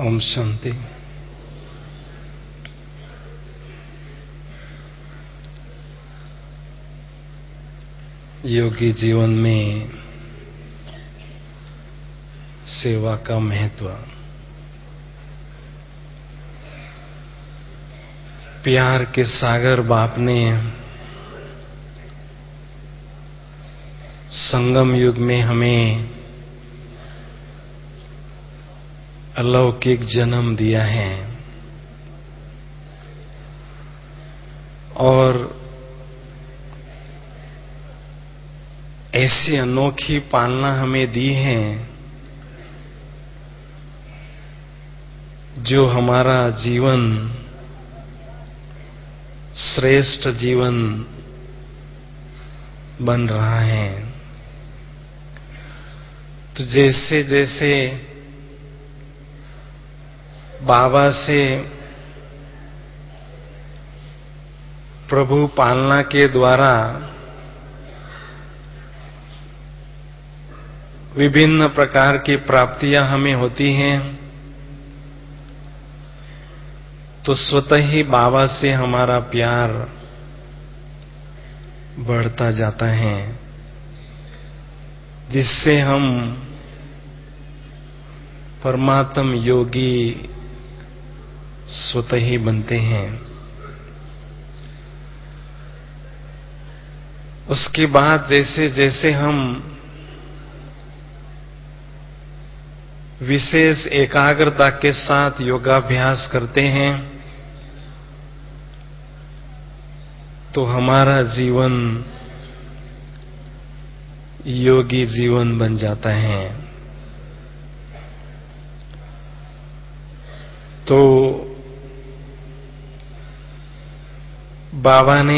ओम शांति। योगी जीवन में सेवा का महत्व। प्यार के सागर बाप ने संगम युग में हमें अलौकिक जन्म दिया है और ऐसी अनोखी पालना हमें दी है जो हमारा जीवन श्रेष्ठ जीवन बन रहा है। तो जैसे जैसे बाबा से प्रभु पालना के द्वारा विभिन्न प्रकार की प्राप्तियां हमें होती हैं, तो स्वतः ही बाबा से हमारा प्यार बढ़ता जाता है, जिससे हम परमात्म योगी स्वतः ही बनते हैं। उसके बाद जैसे जैसे हम विशेष एकाग्रता के साथ योगाभ्यास करते हैं तो हमारा जीवन योगी जीवन बन जाता है। तो बाबा ने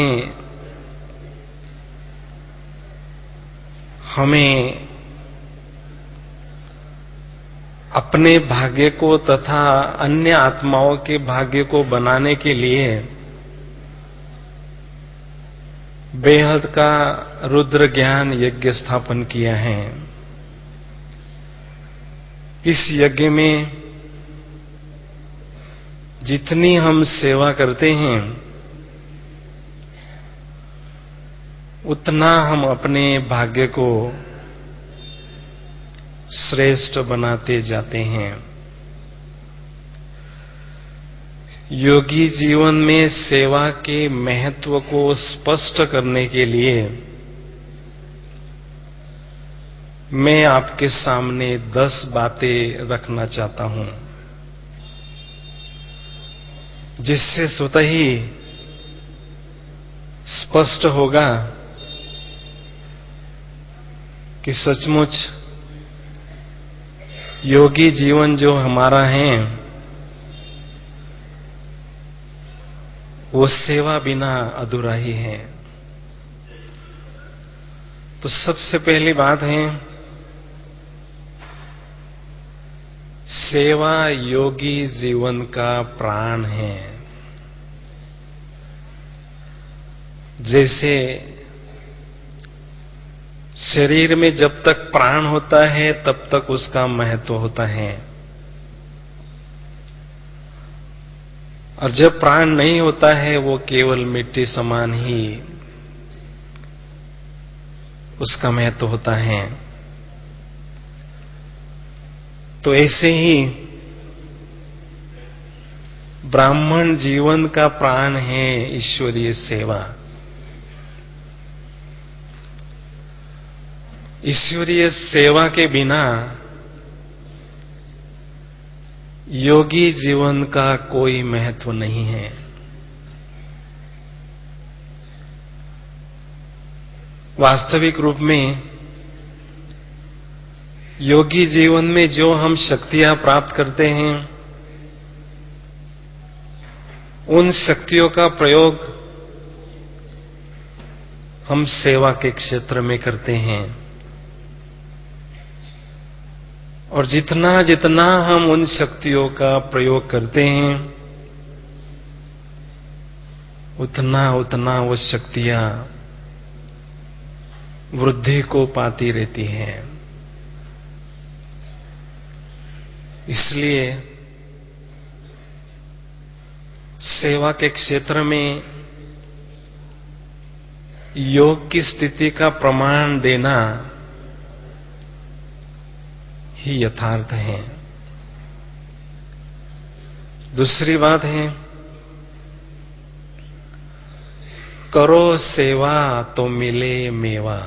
हमें अपने भाग्य को तथा अन्य आत्माओं के भाग्य को बनाने के लिए बेहद का रुद्र ज्ञान यज्ञ स्थापन किया है। इस यज्ञ में जितनी हम सेवा करते हैं उतना हम अपने भाग्य को श्रेष्ठ बनाते जाते हैं। योगी जीवन में सेवा के महत्व को स्पष्ट करने के लिए मैं आपके सामने 10 बातें रखना चाहता हूं, जिससे स्वतः ही स्पष्ट होगा कि सचमुच योगी जीवन जो हमारा है वो सेवा बिना अधूरा ही है। तो सबसे पहली बात है, सेवा योगी जीवन का प्राण है। जैसे शरीर में जब तक प्राण होता है तब तक उसका महत्व होता है, और जब प्राण नहीं होता है वो केवल मिट्टी समान ही उसका महत्व होता है। तो ऐसे ही ब्राह्मण जीवन का प्राण है ईश्वरीय सेवा। ईश्वरीय सेवा के बिना योगी जीवन का कोई महत्व नहीं है। वास्तविक रूप में योगी जीवन में जो हम शक्तियां प्राप्त करते हैं उन शक्तियों का प्रयोग हम सेवा के क्षेत्र में करते हैं, और जितना जितना हम उन शक्तियों का प्रयोग करते हैं उतना उतना वो शक्तियां वृद्धि को पाती रहती हैं। इसलिए सेवा के क्षेत्र में योग की स्थिति का प्रमाण देना ही यथार्थ है। दूसरी बात है, करो सेवा तो मिले मेवा।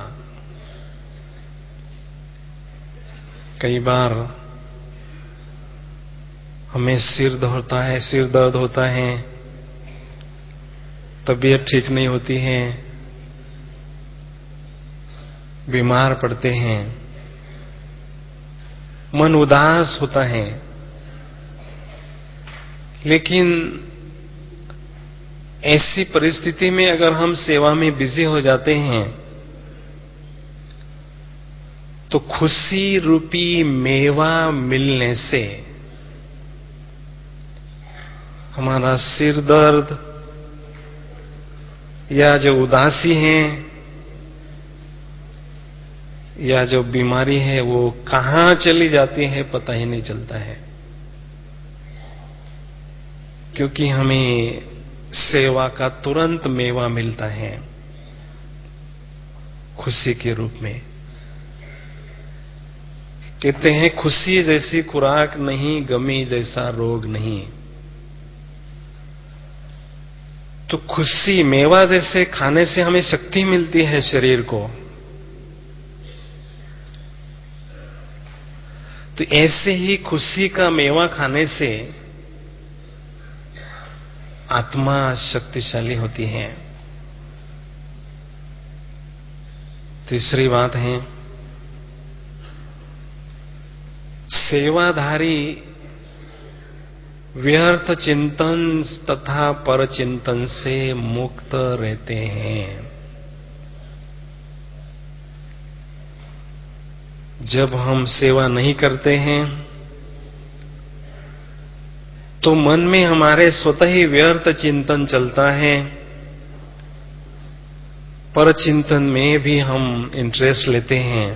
कई बार हमें सिर दर्द होता है, तबीयत ठीक नहीं होती है, बीमार पड़ते हैं, मन उदास होता है, लेकिन ऐसी परिस्थिति में अगर हम सेवा में बिजी हो जाते हैं तो खुशी रूपी मेवा मिलने से हमारा सिर दर्द या जो उदासी है या जो बीमारी है वो कहां चली जाती है पता ही नहीं चलता है, क्योंकि हमें सेवा का तुरंत मेवा मिलता है खुशी के रूप में। कहते हैं खुशी जैसी खुराक नहीं, गमी जैसा रोग नहीं। तो खुशी मेवा जैसे खाने से हमें शक्ति मिलती है शरीर को, तो ऐसे ही खुशी का मेवा खाने से आत्मा शक्तिशाली होती है। तीसरी बात है, सेवाधारी व्यर्थ चिंतन तथा परचिंतन से मुक्त रहते हैं। जब हम सेवा नहीं करते हैं तो मन में हमारे स्वतः ही व्यर्थ चिंतन चलता है, परचिंतन में भी हम इंटरेस्ट लेते हैं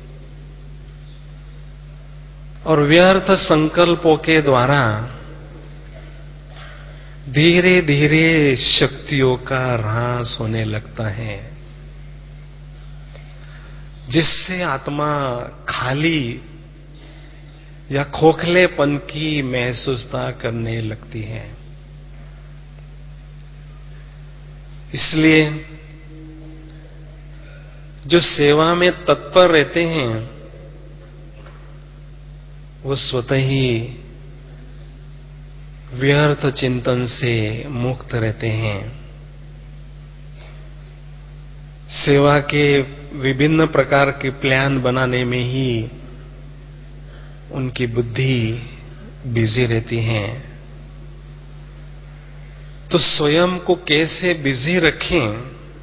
और व्यर्थ संकल्पों के द्वारा धीरे धीरे शक्तियों का ह्रास होने लगता है, जिससे आत्मा खाली या खोखलेपन की महसूसता करने लगती है। इसलिए जो सेवा में तत्पर रहते हैं वो स्वतः ही व्यर्थ चिंतन से मुक्त रहते हैं। सेवा के विभिन्न प्रकार के प्लान बनाने में ही उनकी बुद्धि बिजी रहती है। तो स्वयं को कैसे बिजी रखें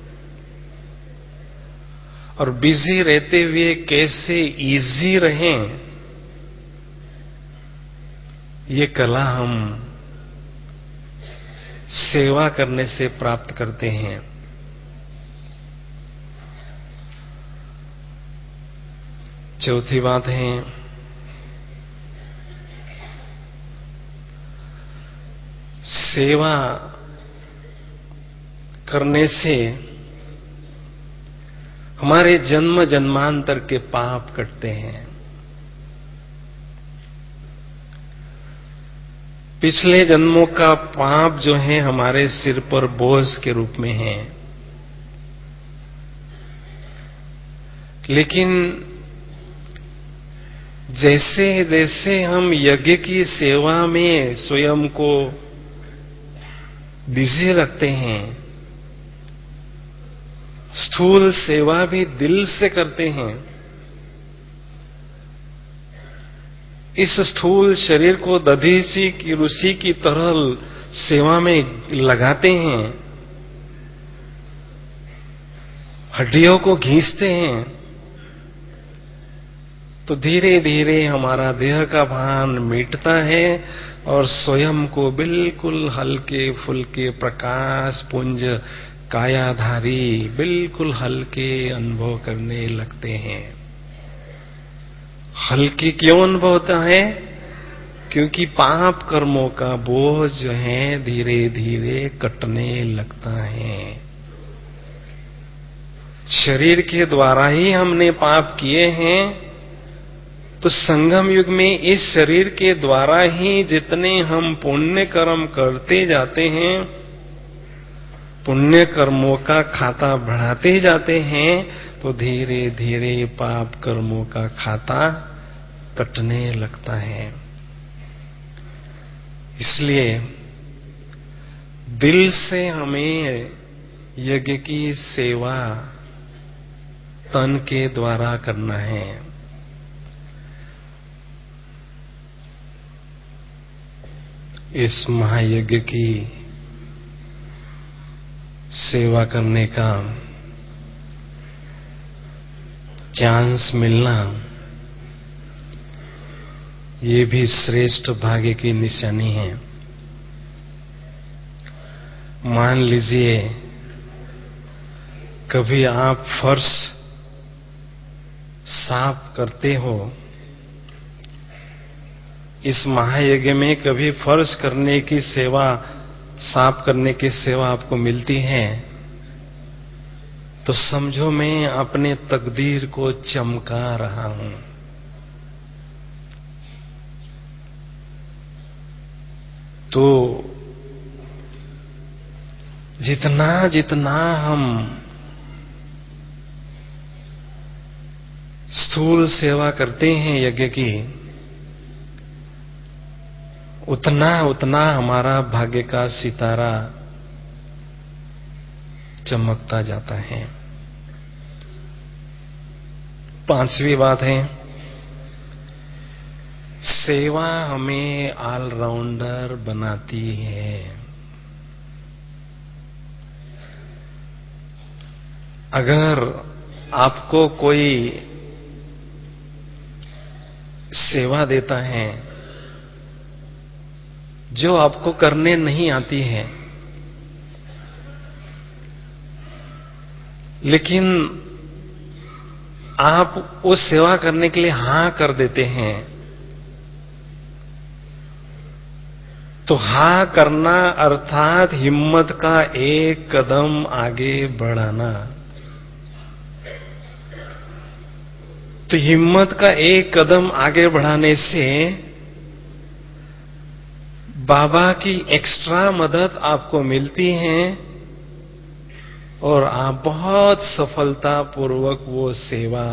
और बिजी रहते हुए कैसे इजी रहें, ये कला हम सेवा करने से प्राप्त करते हैं। चौथी बात है, सेवा करने से हमारे जन्म जन्मांतर के पाप कटते हैं। पिछले जन्मों का पाप जो है हमारे सिर पर बोझ के रूप में है, लेकिन जैसे जैसे हम यज्ञ की सेवा में स्वयं को बिजी रखते हैं, स्थूल सेवा भी दिल से करते हैं, इस स्थूल शरीर को दधीची की ऋषि की तरह सेवा में लगाते हैं, हड्डियों को घींचते हैं, तो धीरे धीरे हमारा देह का भान मिटता है और स्वयं को बिल्कुल हल्के फुल्के प्रकाश पुंज कायाधारी बिल्कुल हल्के अनुभव करने लगते हैं। हल्की क्यों अनुभव होता है? क्योंकि पाप कर्मों का बोझ जो है धीरे धीरे कटने लगता है। शरीर के द्वारा ही हमने पाप किए हैं, तो संगम युग में इस शरीर के द्वारा ही जितने हम पुण्य कर्म करते जाते हैं, पुण्य कर्मों का खाता बढ़ाते जाते हैं, तो धीरे धीरे पाप कर्मों का खाता कटने लगता है। इसलिए दिल से हमें यज्ञ की सेवा तन के द्वारा करना है। इस महायज्ञ की सेवा करने का चांस मिलना, ये भी श्रेष्ठ भाग्य की निशानी है। मान लीजिए कभी आप फर्श साफ करते हो, इस महायज्ञ में कभी फर्श करने की सेवा, साफ करने की सेवा आपको मिलती है, तो समझो मैं अपने तकदीर को चमका रहा हूं। तो जितना जितना हम स्थूल सेवा करते हैं यज्ञ की, उतना उतना हमारा भाग्य का सितारा चमकता जाता है। पांचवी बात है, सेवा हमें ऑलराउंडर बनाती है। अगर आपको कोई सेवा देता है जो आपको करने नहीं आती है, लेकिन आप उस सेवा करने के लिए हां कर देते हैं, तो हां करना अर्थात हिम्मत का एक कदम आगे बढ़ाना। तो हिम्मत का एक कदम आगे बढ़ाने से बाबा की एक्स्ट्रा मदद आपको मिलती है और आप बहुत सफलतापूर्वक वो सेवा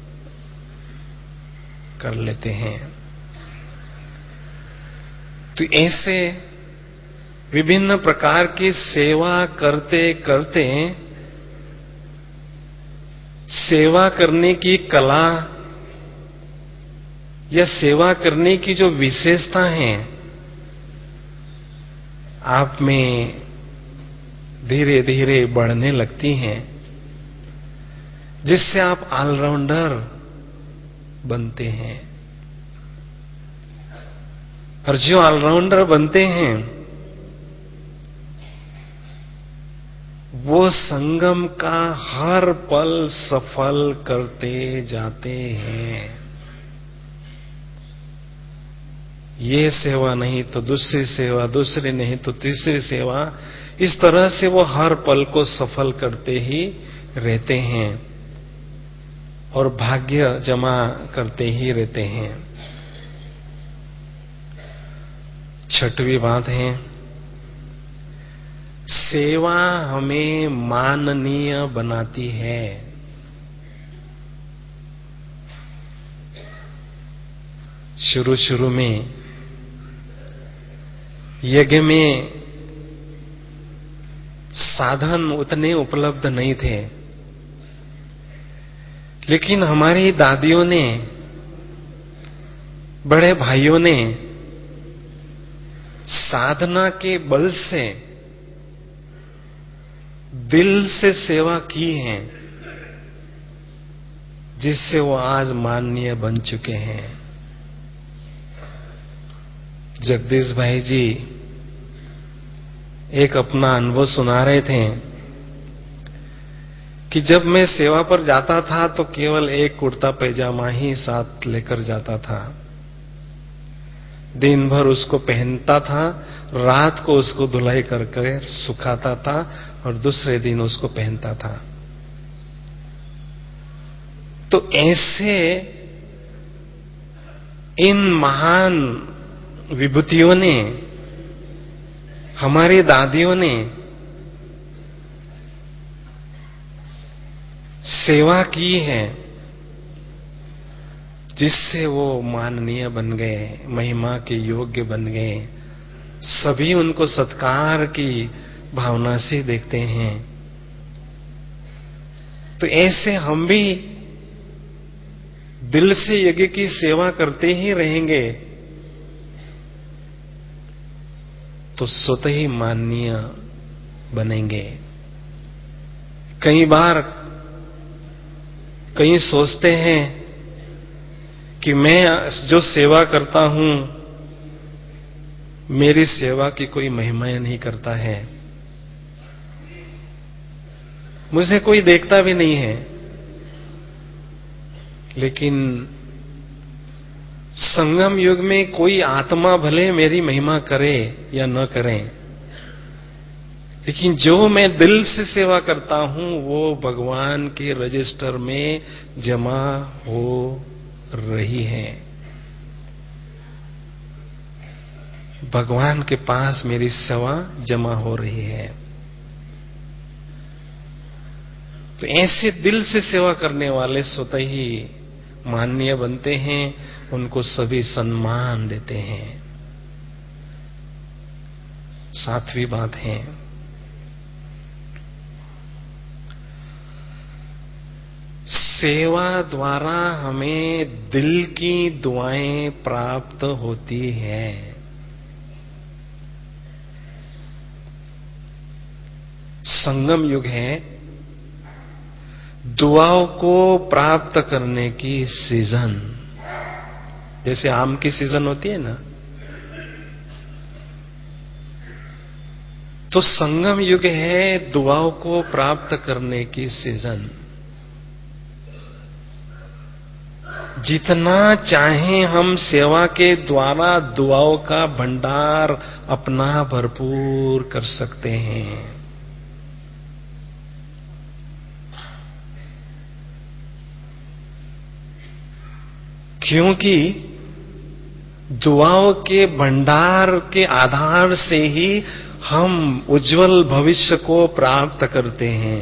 कर लेते हैं। तो ऐसे विभिन्न प्रकार की सेवा करते करते सेवा करने की कला या सेवा करने की जो विशेषता है आप में धीरे धीरे बढ़ने लगती हैं, जिससे आप ऑलराउंडर बनते हैं। और जो ऑलराउंडर बनते हैं वो संगम का हर पल सफल करते जाते हैं। ये सेवा नहीं तो दूसरी सेवा, दूसरी नहीं तो तीसरी सेवा, इस तरह से वो हर पल को सफल करते ही रहते हैं और भाग्य जमा करते ही रहते हैं। छठवीं बात है, सेवा हमें माननीय बनाती है। शुरू शुरू में यज्ञ में साधन उतने उपलब्ध नहीं थे, लेकिन हमारी दादियों ने, बड़े भाइयों ने साधना के बल से दिल से सेवा की है, जिससे वो आज माननीय बन चुके हैं। जगदीश भाई जी एक अपना अनुभव सुना रहे थे कि जब मैं सेवा पर जाता था तो केवल एक कुर्ता पैजामा ही साथ लेकर जाता था। दिन भर उसको पहनता था, रात को उसको धुलाई करके सुखाता था और दूसरे दिन उसको पहनता था। तो ऐसे इन महान विभूतियों ने, हमारी दादियों ने सेवा की है, जिससे वो माननीय बन गए, महिमा के योग्य बन गए। सभी उनको सत्कार की भावना से देखते हैं। तो ऐसे हम भी दिल से यज्ञ की सेवा करते ही रहेंगे तो स्वतः ही माननीय बनेंगे। कई बार कई सोचते हैं कि मैं जो सेवा करता हूं, मेरी सेवा की कोई महिमा नहीं करता है, मुझे कोई देखता भी नहीं है। लेकिन संगम युग में कोई आत्मा भले मेरी महिमा करे या न करे, लेकिन जो मैं दिल से सेवा करता हूं वो भगवान के रजिस्टर में जमा हो रही है। भगवान के पास मेरी सेवा जमा हो रही है। तो ऐसे दिल से सेवा करने वाले स्वतः ही माननीय बनते हैं, उनको सभी सम्मान देते हैं। सातवीं बात है, सेवा द्वारा हमें दिल की दुआएं प्राप्त होती हैं। संगम युग है दुआओं को प्राप्त करने की सीजन। जैसे आम की सीजन होती है ना, तो संगम युग है दुआओं को प्राप्त करने की सीजन। जितना चाहें हम सेवा के द्वारा दुआओं का भंडार अपना भरपूर कर सकते हैं। क्योंकि दुआओं के भंडार के आधार से ही हम उज्जवल भविष्य को प्राप्त करते हैं।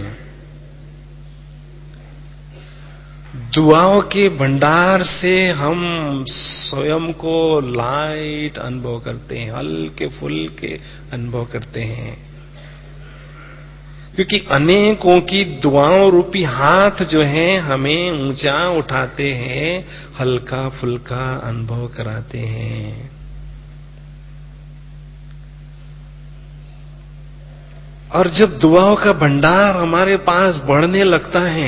दुआओं के भंडार से हम स्वयं को लाइट अनुभव करते हैं, हल्के फुल्के अनुभव करते हैं। क्योंकि अनेकों की दुआओं रूपी हाथ जो है हमें ऊंचा उठाते हैं, हल्का फुल्का अनुभव कराते हैं। और जब दुआओं का भंडार हमारे पास बढ़ने लगता है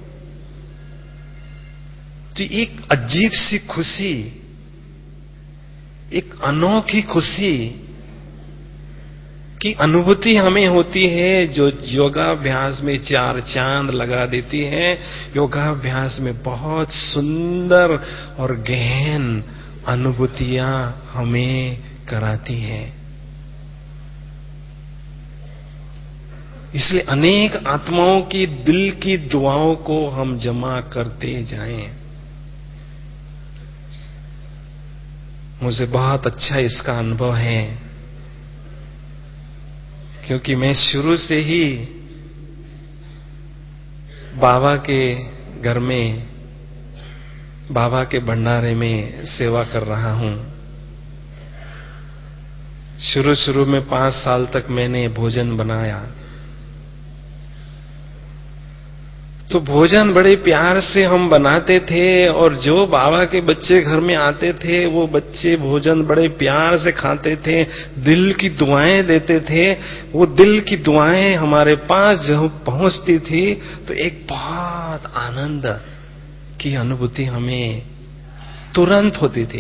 तो एक अजीब सी खुशी, एक अनोखी खुशी की अनुभूति हमें होती है, जो योगाभ्यास में चार चांद लगा देती है। योगाभ्यास में बहुत सुंदर और गहन अनुभूतियां हमें कराती हैं। इसलिए अनेक आत्माओं की दिल की दुआओं को हम जमा करते जाएं। मुझे बहुत अच्छा इसका अनुभव है, क्योंकि मैं शुरू से ही बाबा के घर में, बाबा के भंडारे में सेवा कर रहा हूं। शुरू में 5 साल तक मैंने भोजन बनाया, तो भोजन बड़े प्यार से हम बनाते थे और जो बाबा के बच्चे घर में आते थे वो बच्चे भोजन बड़े प्यार से खाते थे, दिल की दुआएं देते थे। वो दिल की दुआएं हमारे पास जब पहुंचती थी तो एक बहुत आनंद की अनुभूति हमें तुरंत होती थी।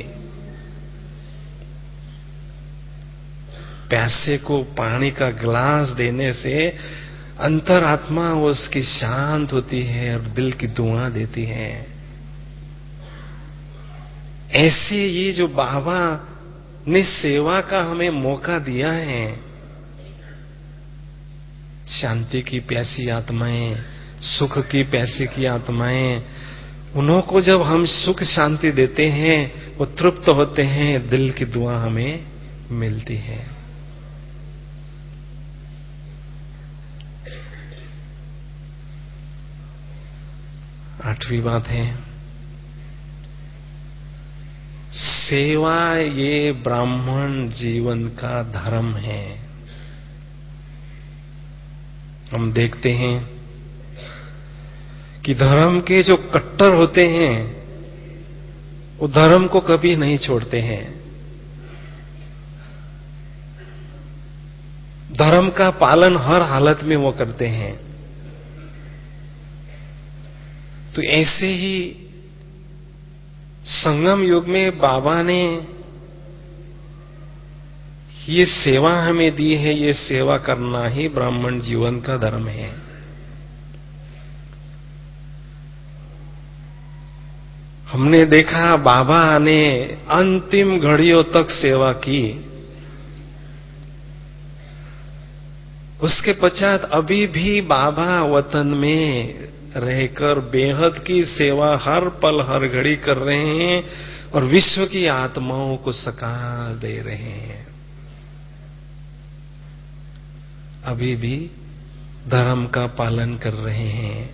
प्यासे को पानी का गिलास देने से अंतरात्मा उसकी शांत होती है और दिल की दुआ देती है। ऐसे ये जो बाबा ने सेवा का हमें मौका दिया है। शांति की प्यासी आत्माएं, सुख की प्यासी की आत्माएं, उन्हों को जब हम सुख शांति देते हैं, वो तृप्त होते हैं, दिल की दुआ हमें मिलती है। आठवीं बात है, सेवा ये ब्राह्मण जीवन का धर्म है। हम देखते हैं कि धर्म के जो कट्टर होते हैं वो धर्म को कभी नहीं छोड़ते हैं। धर्म का पालन हर हालत में वो करते हैं। तो ऐसे ही संगम युग में बाबा ने ये सेवा हमें दी है। ये सेवा करना ही ब्राह्मण जीवन का धर्म है। हमने देखा बाबा ने अंतिम घड़ियों तक सेवा की। उसके पश्चात अभी भी बाबा वतन में रहकर बेहद की सेवा हर पल हर घड़ी कर रहे हैं और विश्व की आत्माओं को सकाश दे रहे हैं। अभी भी धर्म का पालन कर रहे हैं,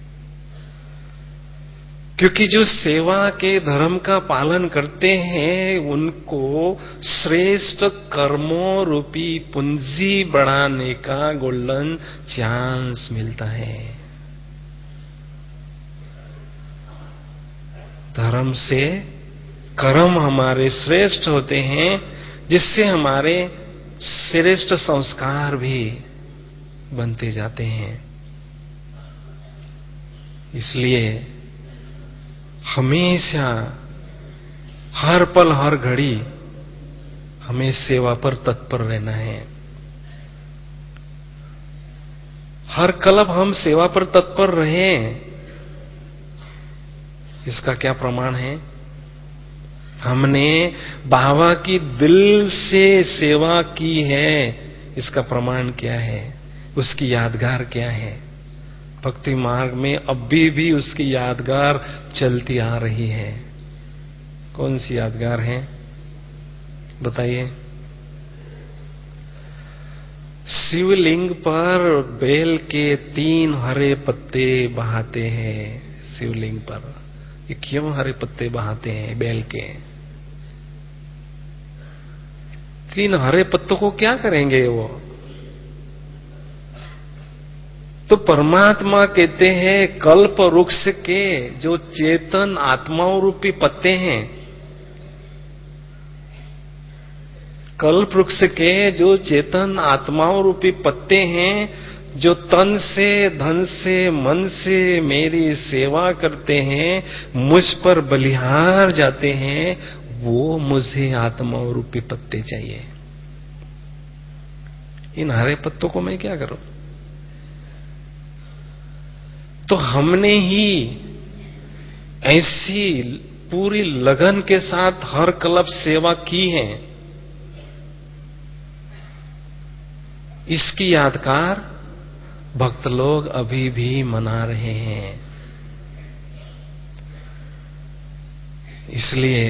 क्योंकि जो सेवा के धर्म का पालन करते हैं उनको श्रेष्ठ कर्मों रूपी पूंजी बढ़ाने का गोल्डन चांस मिलता है। धर्म से कर्म हमारे श्रेष्ठ होते हैं, जिससे हमारे श्रेष्ठ संस्कार भी बनते जाते हैं। इसलिए हमेशा हर पल हर घड़ी हमें सेवा पर तत्पर रहना है। हर कल्प हम सेवा पर तत्पर रहें, इसका क्या प्रमाण है? हमने बाबा की दिल से सेवा की है, इसका प्रमाण क्या है? उसकी यादगार क्या है? भक्ति मार्ग में अभी भी उसकी यादगार चलती आ रही है। कौन सी यादगार है बताइए? शिवलिंग पर बेल के 3 हरे पत्ते बहाते हैं। शिवलिंग पर ये क्यों हरे पत्ते बहाते हैं बेल के? 3 हरे पत्तों को क्या करेंगे वो? तो परमात्मा कहते हैं कल्प वृक्ष के जो चेतन आत्माओं रूपी पत्ते हैं, कल्प वृक्ष के जो चेतन आत्माओं रूपी पत्ते हैं, जो तन से धन से मन से मेरी सेवा करते हैं, मुझ पर बलिहार जाते हैं, वो मुझे आत्माओं रूपी पत्ते चाहिए। इन हरे पत्तों को मैं क्या करूं? तो हमने ही ऐसी पूरी लगन के साथ हर कल्प सेवा की है, इसकी यादगार भक्त लोग अभी भी मना रहे हैं। इसलिए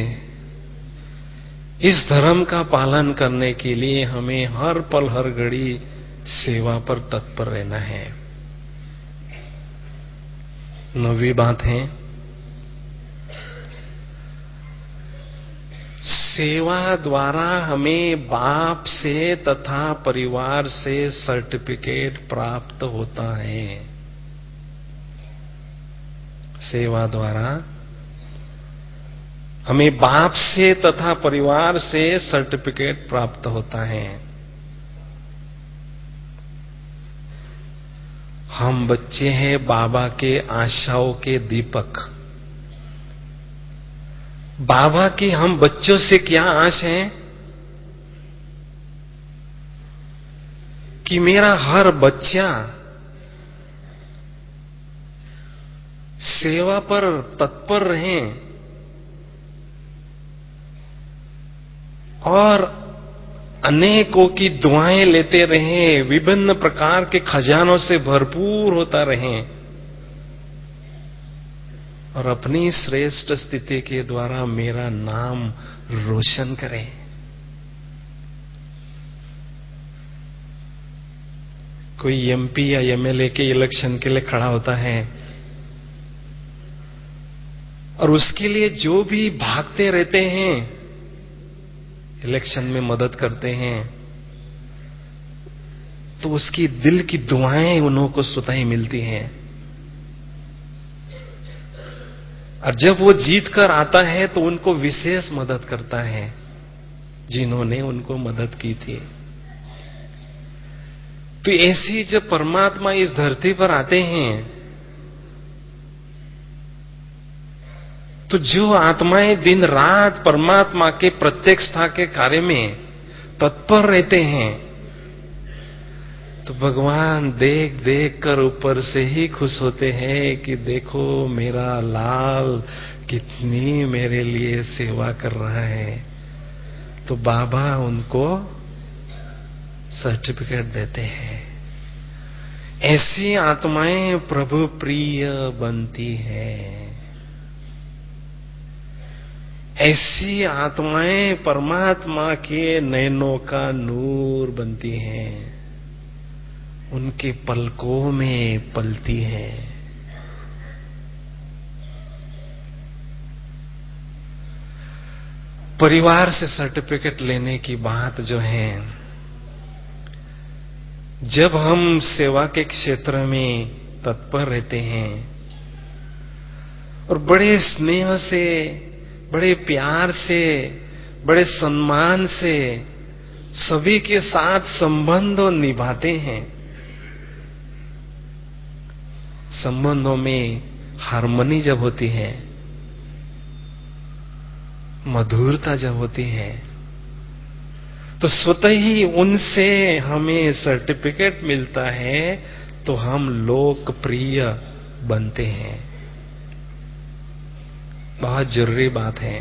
इस धर्म का पालन करने के लिए हमें हर पल हर घड़ी सेवा पर तत्पर रहना है। 9वीं बात है, सेवा द्वारा हमें बाप से तथा परिवार से सर्टिफिकेट प्राप्त होता है। सेवा द्वारा हमें बाप से तथा परिवार से सर्टिफिकेट प्राप्त होता है। हम बच्चे हैं बाबा के आशाओं के दीपक। बाबा की हम बच्चों से क्या आश है कि मेरा हर बच्चा सेवा पर तत्पर रहे और अनेकों की दुआएं लेते रहें, विभिन्न प्रकार के खजानों से भरपूर होता रहें और अपनी श्रेष्ठ स्थिति के द्वारा मेरा नाम रोशन करें। कोई एमपी या एमएलए के इलेक्शन के लिए खड़ा होता है और उसके लिए जो भी भागते रहते हैं, इलेक्शन में मदद करते हैं, तो उसकी दिल की दुआएं उन्हों को स्वतः ही मिलती हैं। और जब वो जीत कर आता है तो उनको विशेष मदद करता है जिन्होंने उनको मदद की थी। तो ऐसी जब परमात्मा इस धरती पर आते हैं तो जो आत्माएं दिन रात परमात्मा के प्रत्यक्षता के कार्य में तत्पर रहते हैं, तो भगवान देख देख कर ऊपर से ही खुश होते हैं कि देखो मेरा लाल कितनी मेरे लिए सेवा कर रहा है। तो बाबा उनको सर्टिफिकेट देते हैं। ऐसी आत्माएं प्रभु प्रिय बनती हैं। ऐसी आत्माएं परमात्मा के नयनों का नूर बनती हैं, उनके पलकों में पलती हैं। परिवार से सर्टिफिकेट लेने की बात जो है, जब हम सेवा के क्षेत्र में तत्पर रहते हैं और बड़े स्नेह से, बड़े प्यार से, बड़े सम्मान से सभी के साथ संबंध निभाते हैं, संबंधों में हार्मनी जब होती है, मधुरता जब होती है, तो स्वतः ही उनसे हमें सर्टिफिकेट मिलता है, तो हम लोकप्रिय बनते हैं। बहुत जरूरी बात है।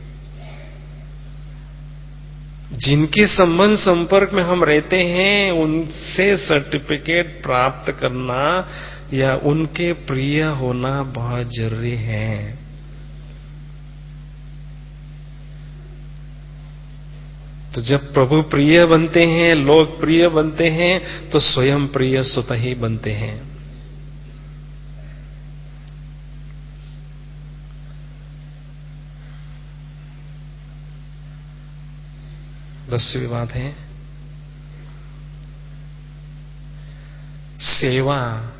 जिनके संबंध संपर्क में हम रहते हैं उनसे सर्टिफिकेट प्राप्त करना या उनके प्रिय होना बहुत जरूरी है। तो जब प्रभु प्रिय बनते हैं, लोग प्रिय बनते हैं, तो स्वयं प्रिय स्वतः ही बनते हैं। दसवीं बात है सेवा।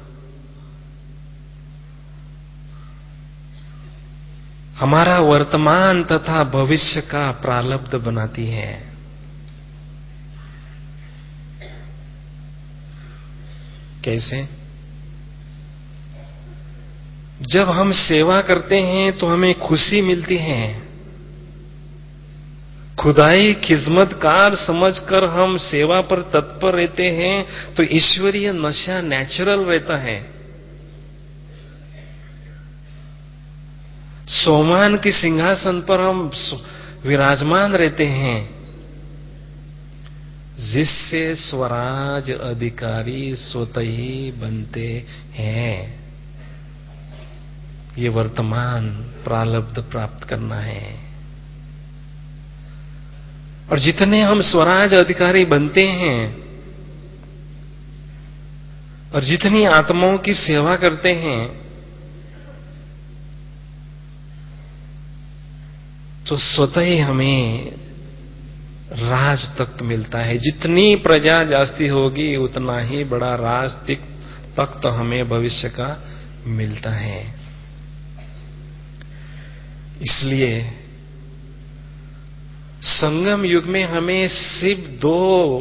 हमारा वर्तमान तथा भविष्य का प्रारब्ध बनाती है। कैसे? जब हम सेवा करते हैं तो हमें खुशी मिलती है। खुदाई खिदमतकार समझकर हम सेवा पर तत्पर रहते हैं तो ईश्वरीय नशा नेचुरल रहता है। सोमान के सिंहासन पर हम विराजमान रहते हैं, जिससे स्वराज अधिकारी स्वतः ही बनते हैं। ये वर्तमान प्रारब्ध प्राप्त करना है। और जितने हम स्वराज अधिकारी बनते हैं और जितनी आत्माओं की सेवा करते हैं, तो स्वतः ही हमें राज तख्त मिलता है। जितनी प्रजा जास्ती होगी उतना ही बड़ा राज तख्त हमें भविष्य का मिलता है। इसलिए संगम युग में हमें सिर्फ 2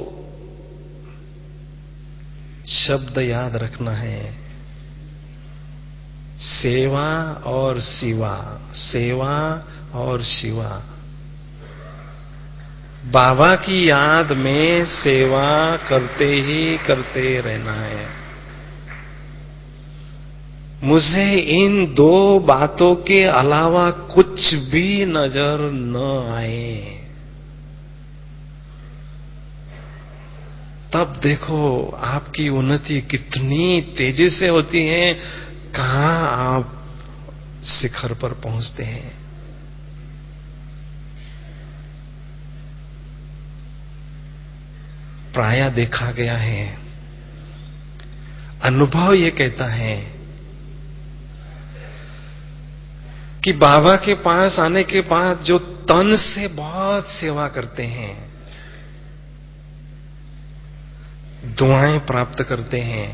शब्द याद रखना है, सेवा और शिवा। सेवा और शिवा। बाबा की याद में सेवा करते ही करते रहना है। मुझे इन 2 बातों के अलावा कुछ भी नजर न आए। तब देखो आपकी उन्नति कितनी तेजी से होती है, कहां आप शिखर पर पहुंचते हैं। प्रायः देखा गया है, अनुभव ये कहता है कि बाबा के पास आने के बाद जो तन से बहुत सेवा करते हैं, दुआएं प्राप्त करते हैं,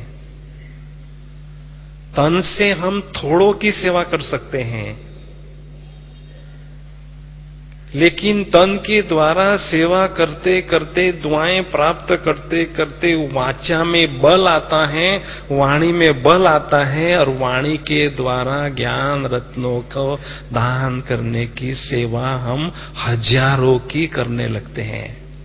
तन से हम थोड़ों की सेवा कर सकते हैं, लेकिन तन के द्वारा सेवा करते करते, दुआएं प्राप्त करते करते वाचा में बल आता है, वाणी में बल आता है, और वाणी के द्वारा ज्ञान रत्नों को दान करने की सेवा हम हजारों की करने लगते हैं।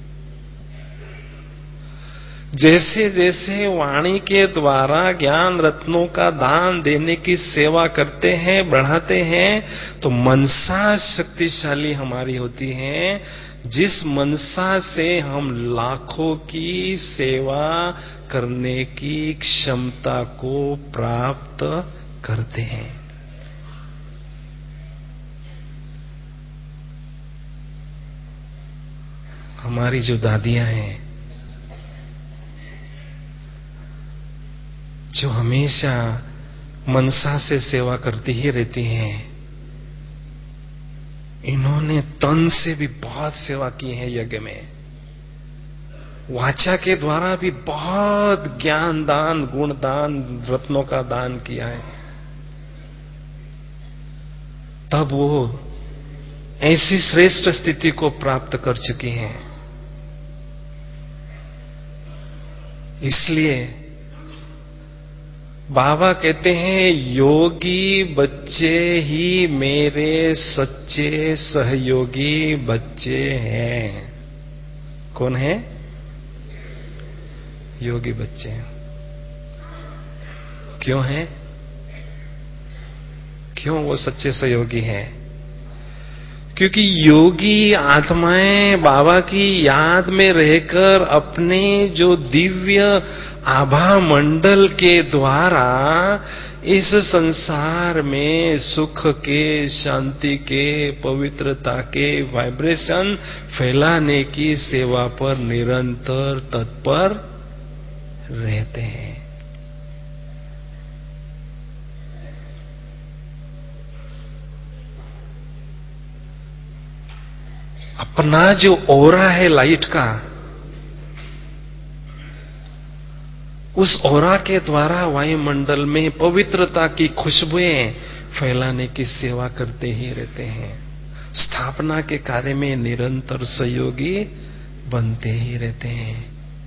जैसे जैसे वाणी के द्वारा ज्ञान रत्नों का दान देने की सेवा करते हैं, बढ़ाते हैं, तो मनसा शक्तिशाली हमारी होती है, जिस मनसा से हम लाखों की सेवा करने की क्षमता को प्राप्त करते हैं। हमारी जो दादियां हैं, जो हमेशा मनसा से सेवा करती ही रहती हैं, इन्होंने तन से भी बहुत सेवा की है यज्ञ में, वाचा के द्वारा भी बहुत ज्ञान दान, गुण दान, रत्नों का दान किया है। तब वो ऐसी श्रेष्ठ स्थिति को प्राप्त कर चुकी हैं। इसलिए बाबा कहते हैं, योगी बच्चे ही मेरे सच्चे सहयोगी बच्चे हैं। कौन है? योगी बच्चे। क्यों हैं? क्यों वो सच्चे सहयोगी हैं? क्योंकि योगी आत्माएं बाबा की याद में रहकर अपने जो दिव्य आभा मंडल के द्वारा इस संसार में सुख के, शांति के, पवित्रता के वाइब्रेशन फैलाने की सेवा पर निरंतर तत्पर रहते हैं। अपना जो ओरा है लाइट का, उस ओरा के द्वारा वायुमंडल में पवित्रता की खुशबुएं फैलाने की सेवा करते ही रहते हैं। स्थापना के कार्य में निरंतर सहयोगी बनते ही रहते हैं।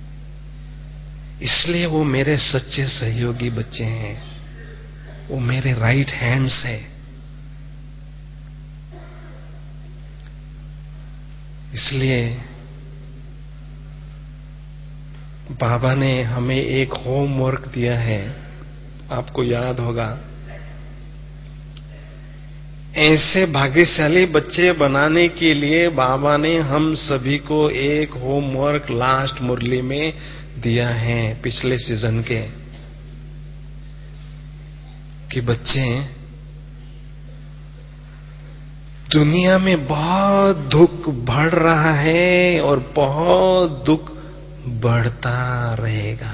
इसलिए वो मेरे सच्चे सहयोगी बच्चे हैं, वो मेरे राइट हैंड्स हैं। इसलिए बाबा ने हमें एक होमवर्क दिया है, आपको याद होगा। ऐसे भाग्यशाली बच्चे बनाने के लिए बाबा ने हम सभी को एक होमवर्क लास्ट मुरली में दिया है, पिछले सीजन के, कि बच्चे, दुनिया में बहुत दुख बढ़ रहा है और बहुत दुख बढ़ता रहेगा।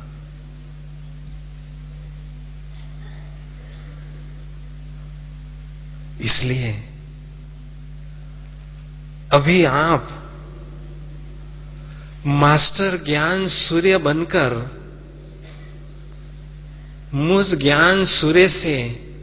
इसलिए अभी आप मास्टर ज्ञान सूर्य बनकर मुझ ज्ञान सूर्य से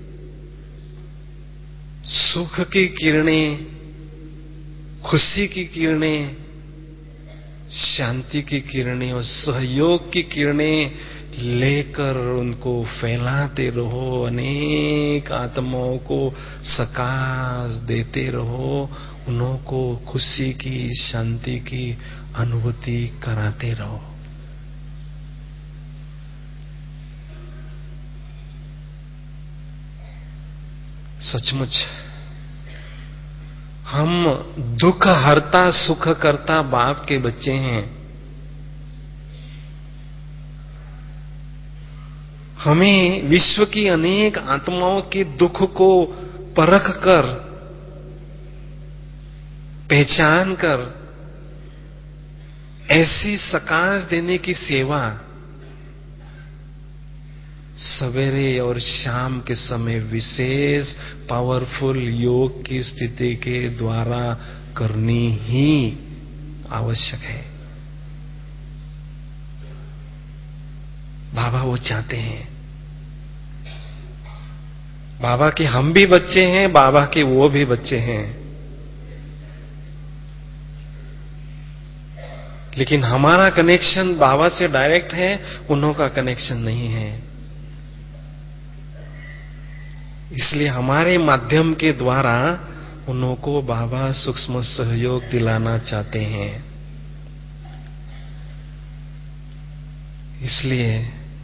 सुख की किरणें, खुशी की किरणें, शांति की किरणें और सहयोग की किरणें लेकर उनको फैलाते रहो, अनेक आत्माओं को सकाश देते रहो, उनको खुशी की, शांति की अनुभूति कराते रहो। सचमुच हम दुख हरता सुख करता बाप के बच्चे हैं। हमें विश्व की अनेक आत्माओं के दुख को परख कर, पहचान कर, ऐसी सकाश देने की सेवा सवेरे और शाम के समय विशेष पावरफुल योग की स्थिति के द्वारा करनी ही आवश्यक है। बाबा वो चाहते हैं। बाबा के हम भी बच्चे हैं, बाबा के वो भी बच्चे हैं, लेकिन हमारा कनेक्शन बाबा से डायरेक्ट है, उन्हों का कनेक्शन नहीं है। इसलिए हमारे माध्यम के द्वारा उन्हों को बाबा सूक्ष्म सहयोग दिलाना चाहते हैं। इसलिए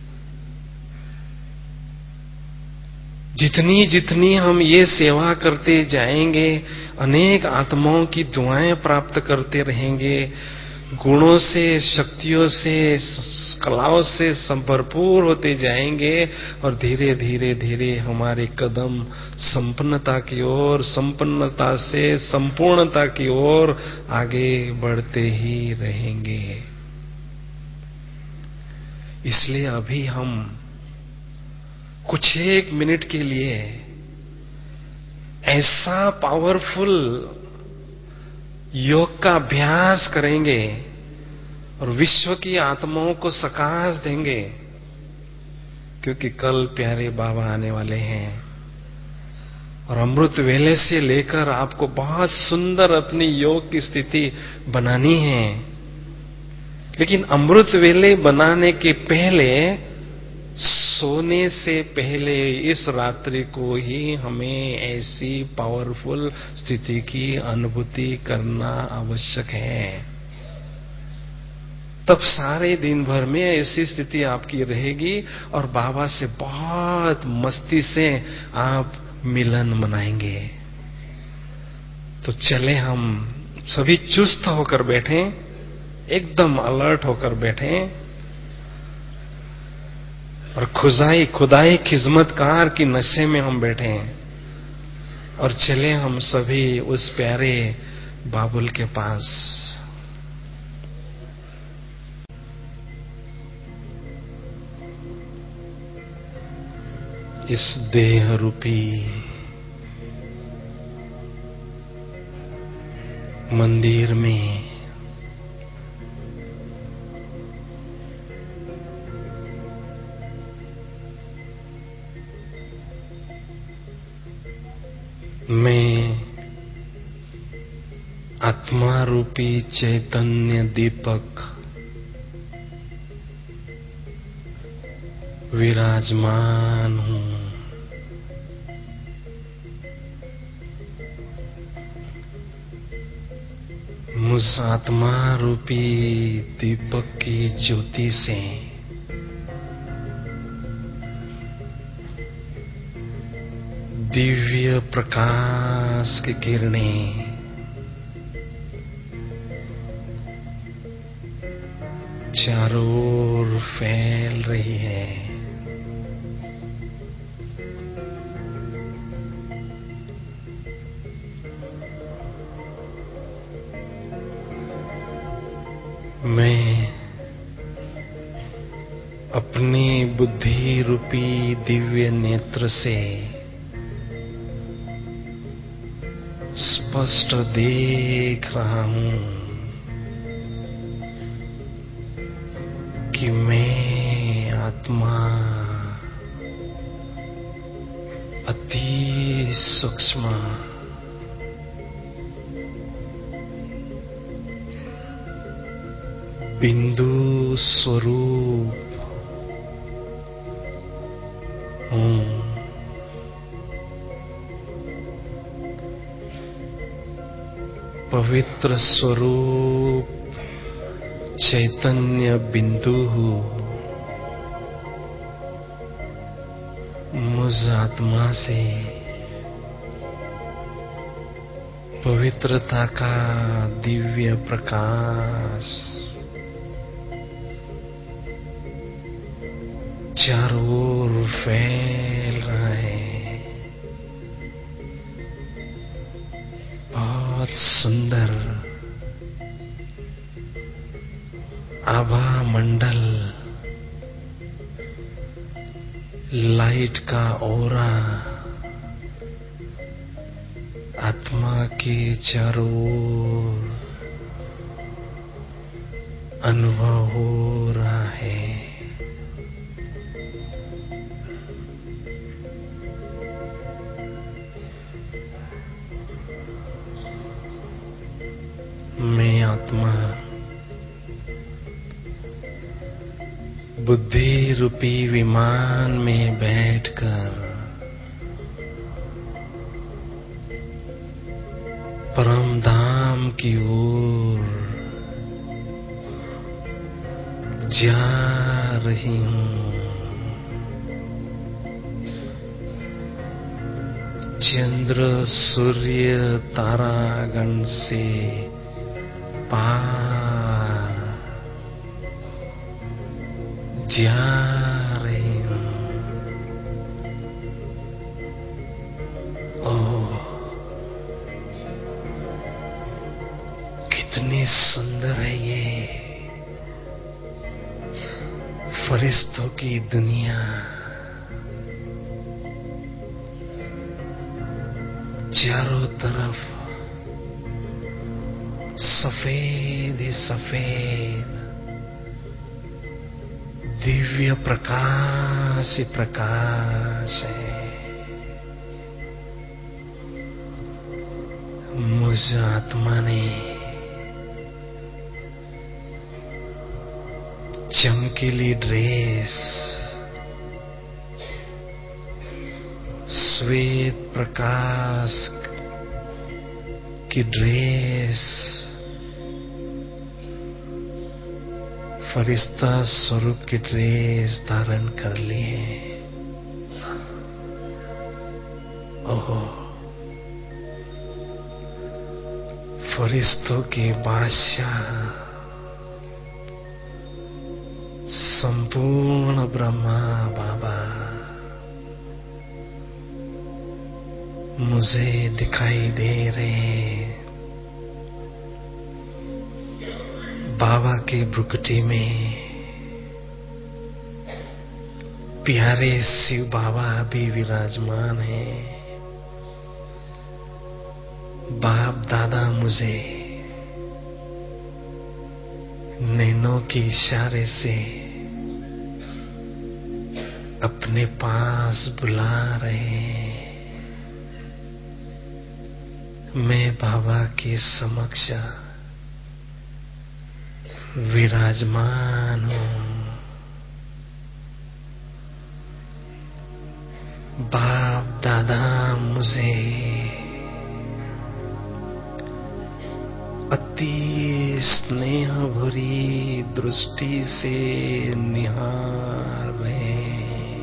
जितनी जितनी हम ये सेवा करते जाएंगे, अनेक आत्माओं की दुआएं प्राप्त करते रहेंगे, गुणों से, शक्तियों से, कलाओं से भरपूर होते जाएंगे और धीरे धीरे धीरे हमारे कदम संपन्नता की ओर, संपन्नता से संपूर्णता की ओर आगे बढ़ते ही रहेंगे। इसलिए अभी हम कुछ एक मिनट के लिए ऐसा पावरफुल योग का अभ्यास करेंगे और विश्व की आत्माओं को सकाश देंगे, क्योंकि कल प्यारे बाबा आने वाले हैं और अमृत वेले से लेकर आपको बहुत सुंदर अपनी योग की स्थिति बनानी है। लेकिन अमृत वेले बनाने के पहले, सोने से पहले इस रात्रि को ही हमें ऐसी पावरफुल स्थिति की अनुभूति करना आवश्यक है। तब सारे दिन भर में ऐसी स्थिति आपकी रहेगी और बाबा से बहुत मस्ती से आप मिलन मनाएंगे। तो चले हम सभी चुस्त होकर बैठें, एकदम अलर्ट होकर बैठें और खुदाई खिदमतकार की नशे में हम बैठे हैं और चले हम सभी उस प्यारे बाबुल के पास। इस देह रूपी मंदिर में मैं आत्मा रूपी चैतन्य दीपक विराजमान हूं। मुझ आत्मा रूपी दीपक की ज्योति से दिव्य प्रकाश की किरणें चारों ओर फैल रही है। मैं अपनी बुद्धि रूपी दिव्य नेत्र से स्पष्ट देख रहा हूं कि मैं आत्मा अति सूक्ष्म बिंदु स्वरूप हूं। पवित्र स्वरूप चैतन्य बिंदु हूं। मुझ आत्मा से पवित्रता का दिव्य प्रकाश चारों ओर फैल रहा है। बहुत सुंदर आभा मंडल, लाइट का ऑरा आत्मा के चारों ओर अनुभव हो रहा है। मैं आत्मा बुद्धि रूपी विमान में बैठकर परम धाम की ओर जा रही हूँ। चंद्र सूर्य तारागण से पार जा रही हूँ। ओह, कितनी सुंदर है ये फरिश्तों की दुनिया। चारों तरफ सफेद ही सफेद दिव्य प्रकाश ही प्रकाश है। मुझ आत्मा ने चमकीली ड्रेस, श्वेत प्रकाश की ड्रेस, फरिश्ता स्वरूप की ड्रेस धारण कर लिए। ओहो, फरिश्तों के बादशाह संपूर्ण ब्रह्मा बाबा मुझे दिखाई दे रहे। बाबा की भ्रुकुटी में प्यारे शिव बाबा भी विराजमान हैं। बाप दादा मुझे नैनों के इशारे से अपने पास बुला रहे हैं। मैं बाबा के समक्ष विराजमान हूँ। बाप दादा मुझे अति स्नेह भरी दृष्टि से निहार रहे हैं।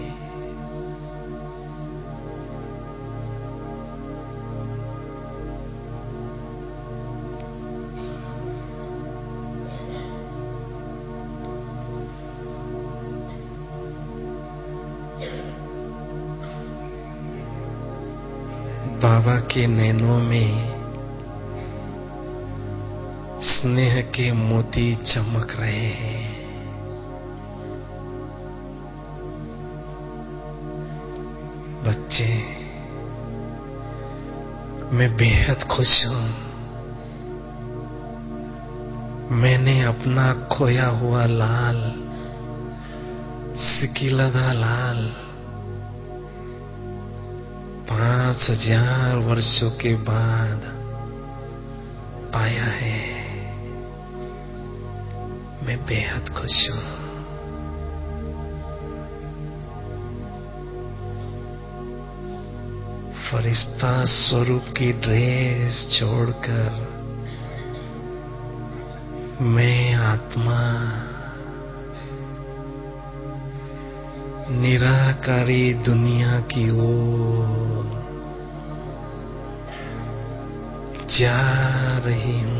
बाबा के नैनों में स्नेह के मोती चमक रहे हैं। बच्चे, मैं बेहद खुश हूं। मैंने अपना खोया हुआ लाल, सिकिलदा लाल 5000 वर्षों के बाद पाया है। मैं बेहद खुश हूं। फरिश्ता स्वरूप की ड्रेस छोड़कर मैं आत्मा निराकारी दुनिया की ओर जा रही हूं।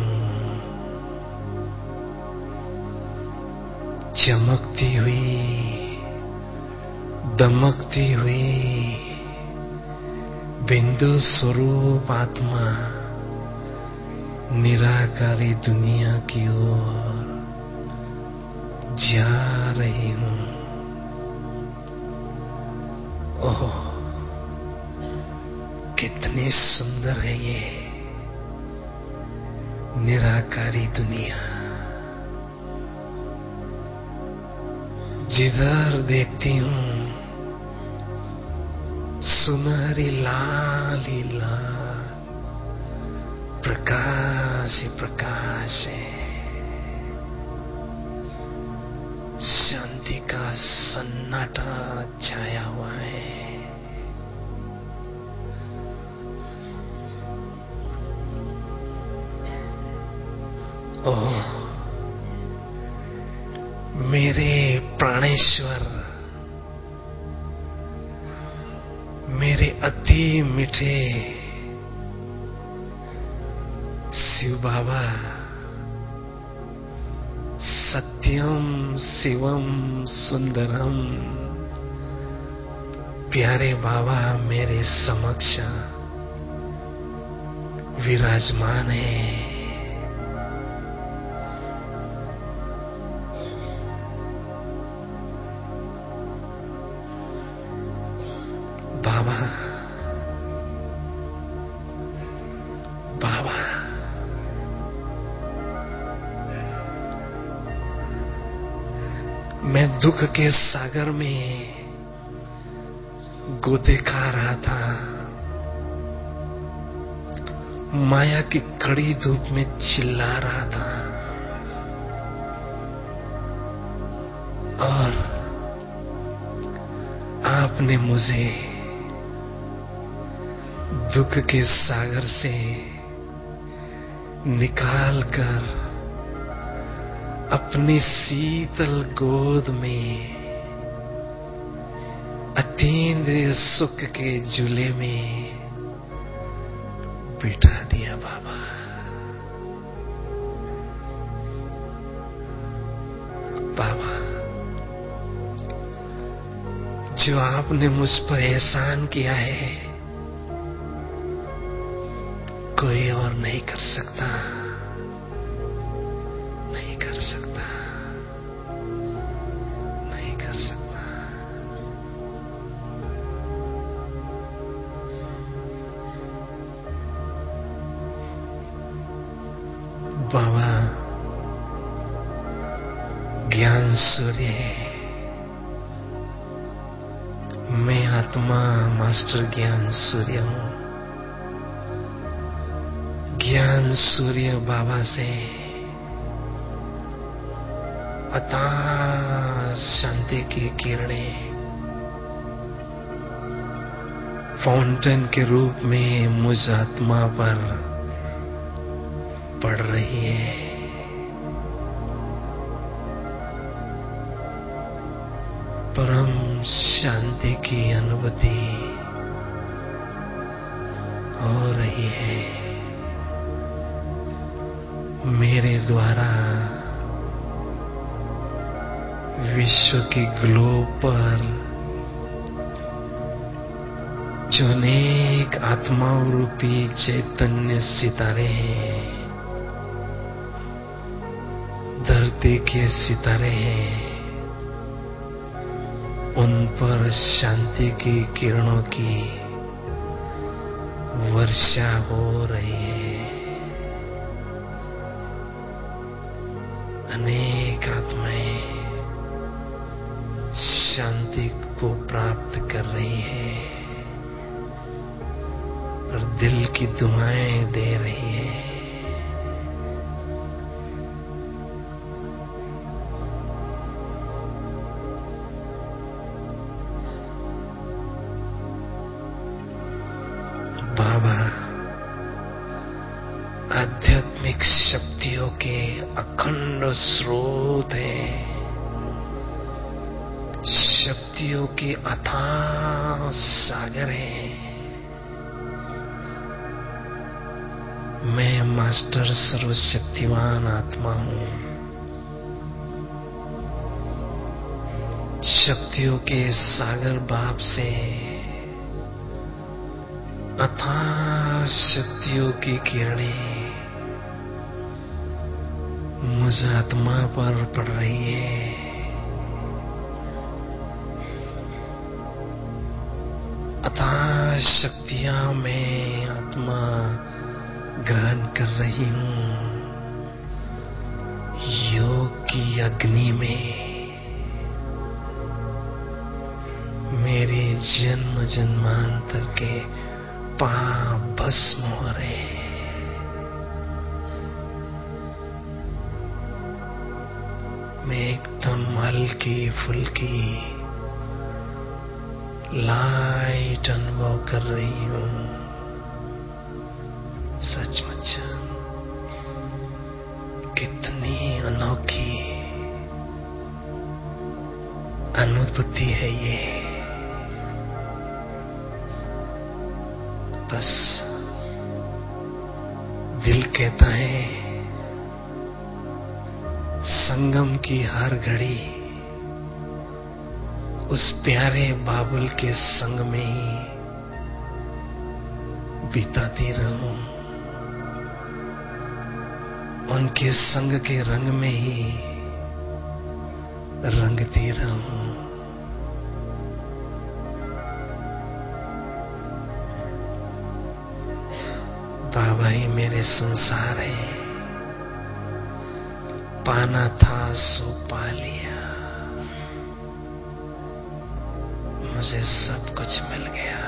चमकती हुई दमकती हुई बिंदु स्वरूप आत्मा निराकारी दुनिया की ओर जा रही हूं। ओह, कितनी सुंदर है ये निराकारी दुनिया। जिधर देखती हूं सुनहरी लाल ही लाल प्रकाश ही प्रकाश है। शांति का सन्नाटा छाया हुआ है। ओह, मेरे प्राणेश्वर, मेरे अति मीठे शिव बाबा, सत्यम शिवम सुंदरम प्यारे बाबा मेरे समक्ष विराजमान है। बाबा, बाबा, मैं दुख के सागर में गोते खा रहा था। माया की कड़ी धूप में चिल्ला रहा था और आपने मुझे दुख के सागर से निकालकर अपनी शीतल गोद में अतीन्द्रिय सुख के झूले में बिठा दिया। बाबा, बाबा, जो आपने मुझ पर एहसान किया है कोई और नहीं कर सकता, नहीं कर सकता, नहीं कर सकता। बाबा ज्ञान सूर्य है, मैं आत्मा मास्टर ज्ञान सूर्य हूं। ज्ञान सूर्य बाबा से अथाह शांति की किरणें फाउंटेन के रूप में मुझ आत्मा पर पड़ रही है। परम शांति की अनुभूति हो रही है। मेरे द्वारा विश्व के ग्लोब पर जो अनेक आत्माओं रूपी चैतन्य सितारे हैं, धरती के सितारे हैं, उन पर शांति की किरणों की वर्षा हो रही है। अनेक आत्माएं शांति को प्राप्त कर रही है और दिल की दुआएं दे रही है। बाबा आध्यात्मिक शक्तियों के अखंड स्रोत हैं, शक्तियों के अथाह सागर हैं। मैं मास्टर सर्वशक्तिवान आत्मा हूं शक्तियों के सागर बाप से अथाह शक्तियों की किरणें मुझ आत्मा पर पड़ रही है। अथाह शक्तियां मैं आत्मा ग्रहण कर रही हूं। योग की अग्नि में मेरे जन्म जन्मांतर के पाप भस्म हो रहे हैं। मैं एकदम हल्की फुल्की लाइट अनुभव कर रही हूं। सचमुच कितनी अनोखी अनुभूति है ये। बस दिल कहता है संगम की हर घड़ी उस प्यारे बाबुल के संग में ही बिताती रहूं। उनके संग के रंग में ही रंगती रहूं। बाबा ही मेरे संसार है। पाना था सो पा लिया। मुझे सब कुछ मिल गया।